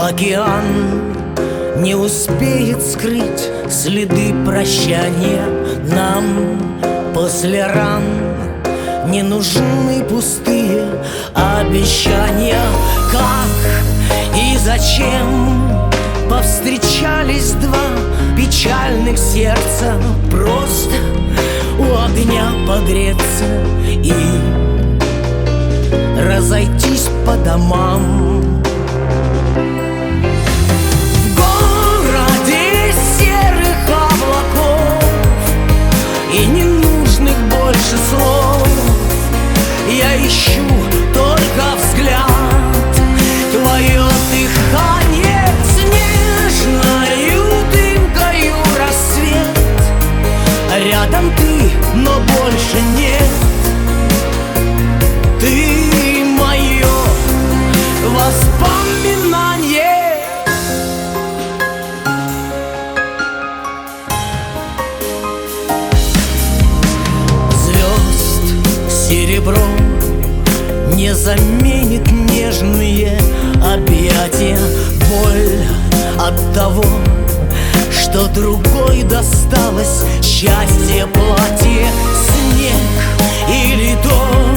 Океан не успеет скрыть следы прощания. Нам после ран не нужны пустые обещания. Как и зачем повстречались два печальных сердца? Просто у огня погреться и разойтись по домам. В городе серых облаков и ненужных больше слов я ищу только взгляд, твое дыхание снежною дымкою рассвет. Рядом ты, но больше нет. Ты мое воспоминание. Звезд серебро не заменит нежные объятия. Боль от того, что другой досталось счастье, платье, снег или дождь.